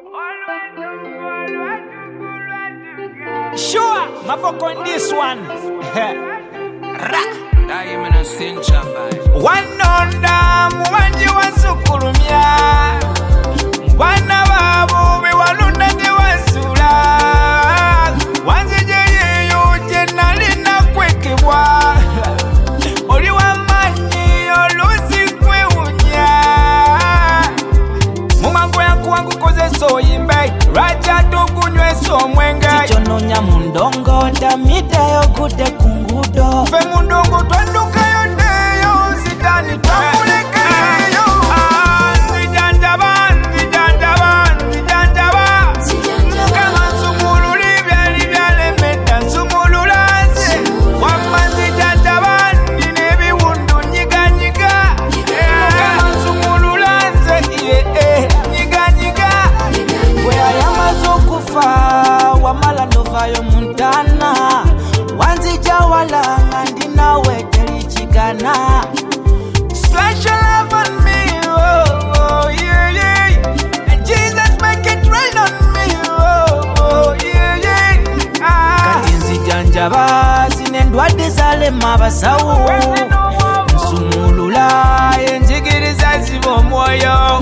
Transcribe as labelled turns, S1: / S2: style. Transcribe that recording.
S1: Sure, my fuck on this one. One on them, one you want to kulumia. One ababu, we waluna de wasura. One je you generally na kwekwa. Oli wa mani, olusi kwe unya. Mumango ya kuangu koze so imbe. Raja tukunywe so mwenge.
S2: Tichono nya mundongo, damita yo kute kungudo.
S1: Fe mundongo twanduka yote yo, sitani twamuleke yo. Zijanjaban. Kama sumululi byali meta sumululaze. Wama zijanjaban, dinebi wundu nyiga. Kama sumululaze, nyiga.
S2: Wea yamazo kufa, wamala novayo muntana. Wanzija wala ngandina weteli chigana.
S1: Special love on me, oh, yeah. And Jesus make it rain on me, oh, yeah.
S2: Katinzi janjaba, zinendwade zale mabasawu. Nsumulula,
S1: Njigiriza zibo moyo.